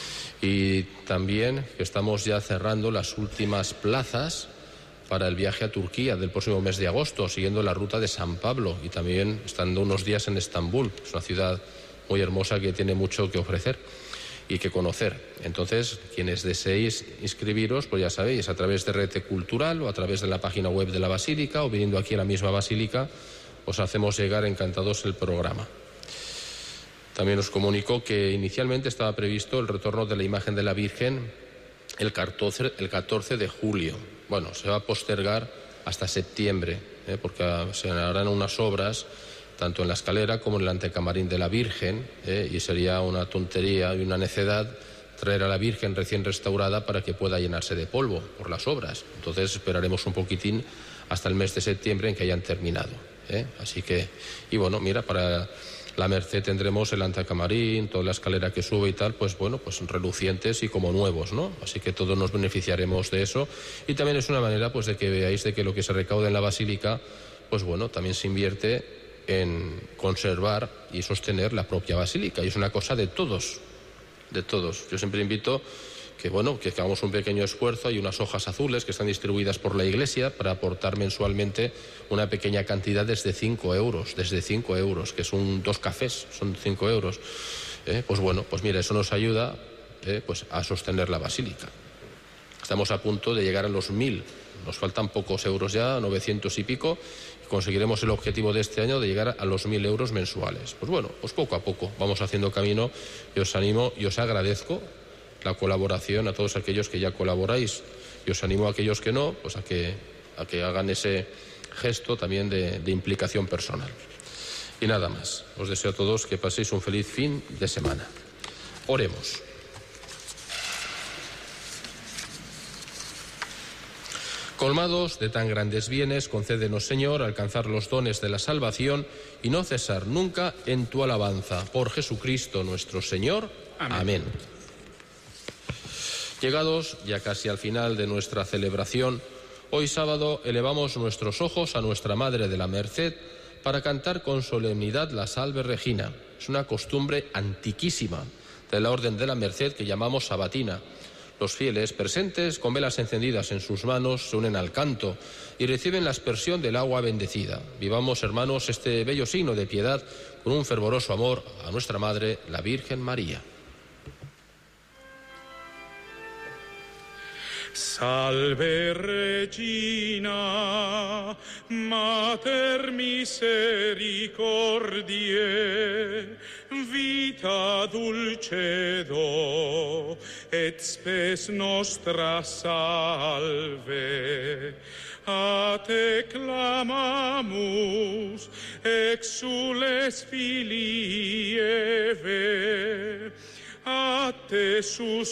Y también que estamos ya cerrando las últimas plazas para el viaje a Turquía del próximo mes de agosto, siguiendo la ruta de San Pablo y también estando unos días en Estambul. Es una ciudad muy hermosa que tiene mucho que ofrecer y que conocer. Entonces, quienes deseéis inscribiros, pues ya sabéis, a través de Red Cultural o a través de la página web de la Basílica o viniendo aquí a la misma Basílica, os hacemos llegar encantados el programa. También os comunico que inicialmente estaba previsto el retorno de la imagen de la Virgen el 14 de julio. Bueno, se va a postergar hasta septiembre, porque se harán unas obras tanto en la escalera como en el antecamarín de la Virgen, y sería una tontería y una necedad traer a la Virgen recién restaurada para que pueda llenarse de polvo por las obras. Entonces esperaremos un poquitín hasta el mes de septiembre en que hayan terminado. Así que, y bueno, mira, para la Merced tendremos el antecamarín, toda la escalera que sube y tal, pues bueno, pues relucientes y como nuevos, ¿no? Así que todos nos beneficiaremos de eso. Y también es una manera, pues, de que veáis de que lo que se recauda en la Basílica, pues bueno, también se invierte en conservar y sostener la propia Basílica. Y es una cosa de todos, de todos. Yo siempre invito que, bueno, que hagamos un pequeño esfuerzo. Hay unas hojas azules que están distribuidas por la Iglesia para aportar mensualmente una pequeña cantidad desde 5 euros, que son 2 cafés, son 5 euros. Pues bueno, pues mira, eso nos ayuda pues a sostener la Basílica. Estamos a punto de llegar a los 1.000. Nos faltan pocos euros ya, 900 y pico. Conseguiremos el objetivo de este año de llegar a los 1.000 euros mensuales. Pues bueno, pues poco a poco vamos haciendo camino y os animo y os agradezco la colaboración a todos aquellos que ya colaboráis y os animo a aquellos que no, pues a que hagan ese gesto también de implicación personal. Y nada más, os deseo a todos que paséis un feliz fin de semana. Oremos. Colmados de tan grandes bienes, concédenos, Señor, alcanzar los dones de la salvación y no cesar nunca en tu alabanza. Por Jesucristo nuestro Señor. Amén. Llegados ya casi al final de nuestra celebración, hoy sábado elevamos nuestros ojos a nuestra Madre de la Merced para cantar con solemnidad la Salve Regina. Es una costumbre antiquísima de la Orden de la Merced que llamamos sabatina. Los fieles presentes, con velas encendidas en sus manos, se unen al canto y reciben la aspersión del agua bendecida. Vivamos, hermanos, este bello signo de piedad con un fervoroso amor a nuestra Madre, la Virgen María. Salve Regina, Mater misericordiae, vita dulcedo, et spes nostra salve. A te clamamus, exules filii Eve, a te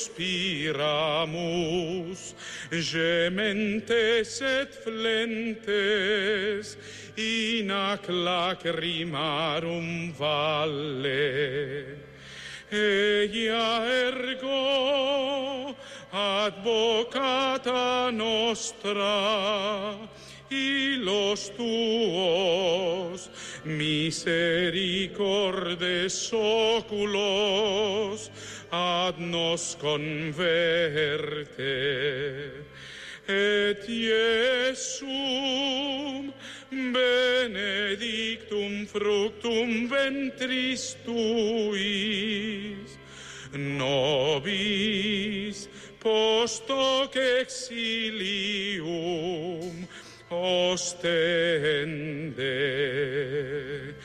suspiramus, gementes et flentes, in ac lacrimarum valle. Eia ergo advocata nostra, y los tuos misericordes oculos ad nos converte. Et Iesum benedictum fructum ventris tuis, nobis post hoc exilium ostende.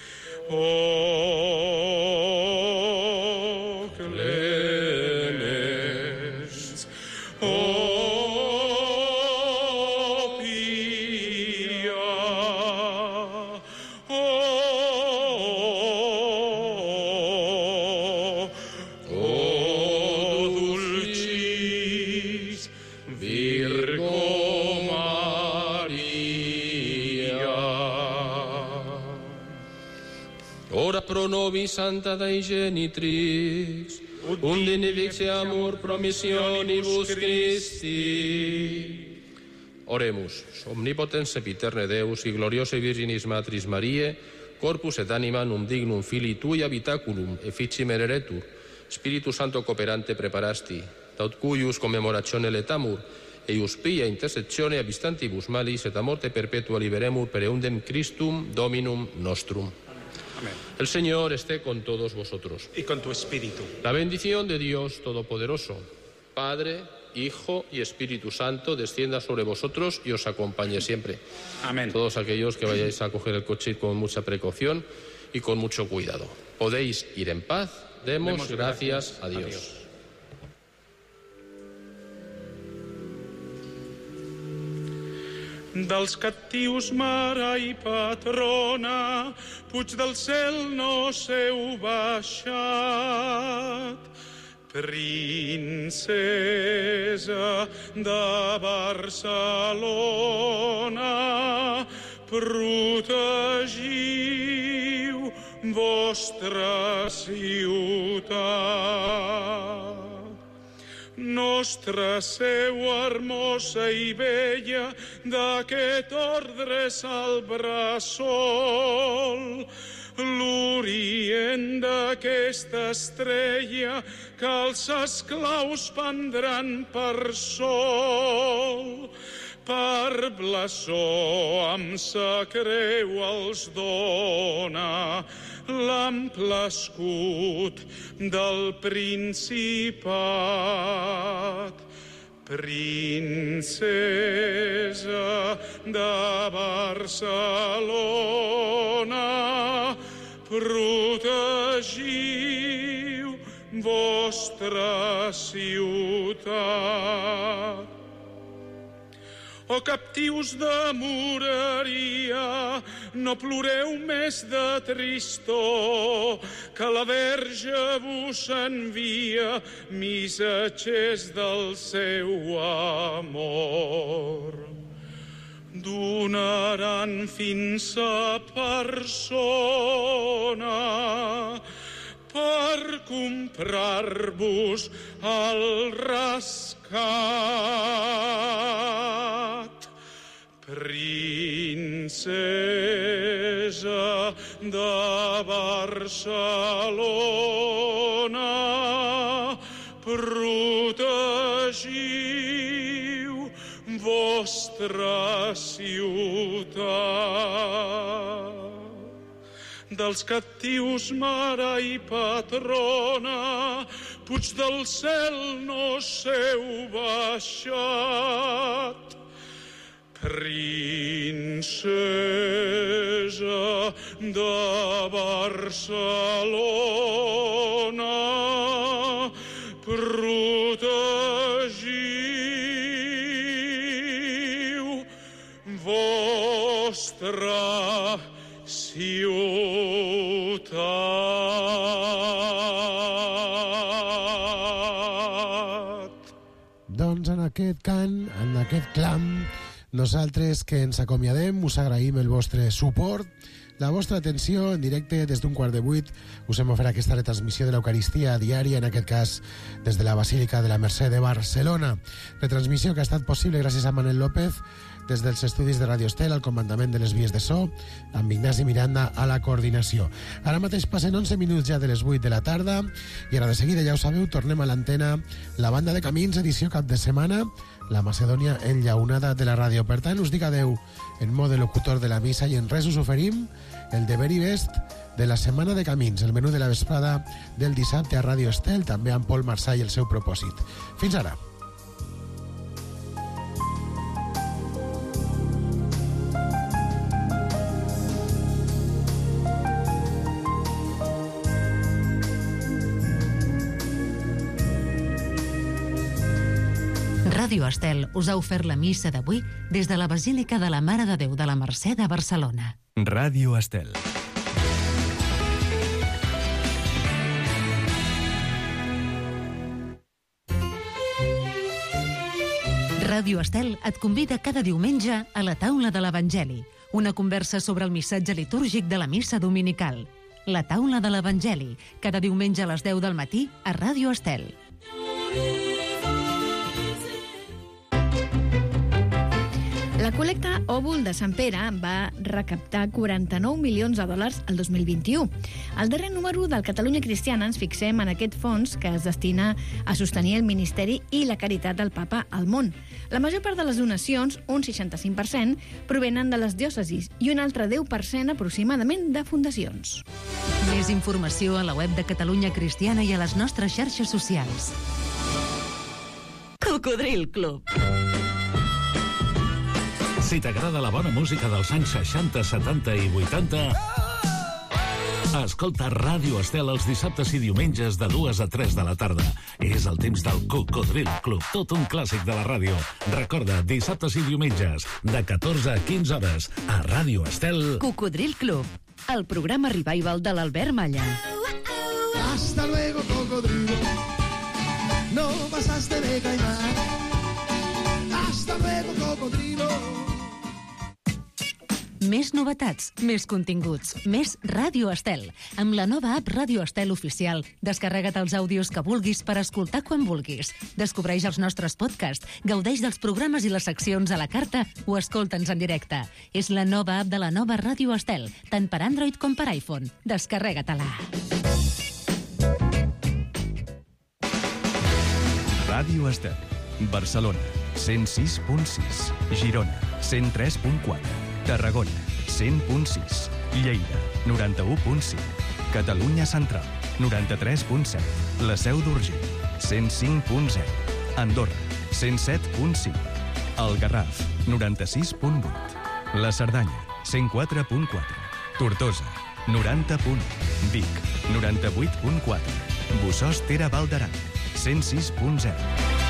O clemens, o pia, o dulcis Virgo Maria. Ora pro nobis Santa Dei Genitrix, unde nevixiamur promissionibus Christi. Oremus, omnipotens sempiterne Deus, y gloriose Virginis Matris Mariae, corpus et anima num dignum filii tui habitaculum, efficim ereretur, Spiritus Santo cooperante preparasti, taut cuius commemoratione letamur, eius pia intercessione abistantibus malis et a morte perpetua liberemur per eundem Christum Dominum nostrum. Amén. El Señor esté con todos vosotros. Y con tu espíritu. La bendición de Dios Todopoderoso, Padre, Hijo y Espíritu Santo, descienda sobre vosotros y os acompañe siempre. Amén. Todos aquellos que vayáis a coger el coche con mucha precaución y con mucho cuidado. Podéis ir en paz. Demos gracias a Dios. Dels captius mare i patrona, puig del cel no seu baixat. Princesa de Barcelona, protegiu vostra ciutat. Nostra seu hermosa i bella, d'aquest ordre és el bressol, l'orient d'aquesta estrella que els esclaus prendran per sol. Per blasó amb sa creu els dona l'ample escut del Principat. Princesa de Barcelona, protegiu vostra ciutat. O captius de moreria, no ploreu més de tristor, que la Verge vos envia missatgers del seu amor. Donaran fins a persona per comprar-vos el rescat. Princesa de Barcelona, protegida protegiu vostra ciutat. Dels captius, mare i patrona, puig del cel no seu baixat. Princesa de Barcelona, protegiu vostra ciutat. Doncs en aquest cant, en aquest clam, nosaltres que ens acomiadem us agraïm el vostre suport, la vostra atenció en directe des d'un 7:15. Us hem ofert aquesta retransmissió de l'Eucaristia diària, en aquest cas des de la Basílica de la Mercè de Barcelona. Retransmissió que ha estat possible gràcies a Manel López des dels estudis de Radio Estel, al comandament de les vies de so, amb Ignasi Miranda a la coordinació. Ara mateix passen 11 minuts ja de les 8 de la tarda i ara de seguida, ja ho sabeu, tornem a l'antena la banda de Camins, edició cap de setmana, la Macedònia enllaunada de la ràdio. Per tant, us dic adeu en mode locutor de la missa i en res us oferim el deber i vest de la setmana de Camins, el menú de la vesprada del dissabte a Radio Estel, també amb Pol Marsà i el seu propòsit. Fins ara. Ràdio Estel us ha ofert la missa d'avui des de la Basílica de la Mare de Déu de la Mercè de Barcelona. Ràdio Estel. Ràdio Estel et convida cada diumenge a la taula de l'Evangeli, una conversa sobre el missatge litúrgic de la missa dominical. La taula de l'Evangeli, cada diumenge a les 10 del matí a Ràdio Estel. La col·lecta Òbul de Sant Pere va recaptar 49 milions de dòlars el 2021. Al darrer número del Catalunya Cristiana ens fixem en aquest fons que es destina a sostenir el ministeri i la caritat del Papa al món. La major part de les donacions, un 65%, provenen de les diòcesis i un altre 10% aproximadament de fundacions. Més informació a la web de Catalunya Cristiana i a les nostres xarxes socials. Cocodril Club. Si t'agrada la bona música dels anys 60, 70 i 80, escolta Ràdio Estel els dissabtes i diumenges de 2 a 3 de la tarda. És el temps del Cocodril Club, tot un clàssic de la ràdio. Recorda, dissabtes i diumenges, de 14 a 15 hores, a Ràdio Estel. Cocodril Club, el programa revival de l'Albert Malla. Hasta luego, cocodrilo. No pasaste de caimán. Hasta luego, cocodrilo. Més novetats, més continguts, més Ràdio Estel. Amb la nova app Ràdio Estel Oficial, descarrega't els àudios que vulguis per escoltar quan vulguis. Descobreix els nostres podcasts, gaudeix dels programes i les seccions a la carta o escolta'ns en directe. És la nova app de la nova Ràdio Estel, tant per Android com per iPhone. Descarrega-te-la. Ràdio Estel. Barcelona, 106.6. Girona, 103.4. Tarragona, 100.6. Lleida, 91.5. Catalunya Central, 93.7. La Seu d'Urgell, 105.0. Andorra, 107.5. El Garraf, 96.8. La Cerdanya, 104.4. Tortosa, 90.1. Vic, 98.4. Bossòst Val d'Aran, 106.0.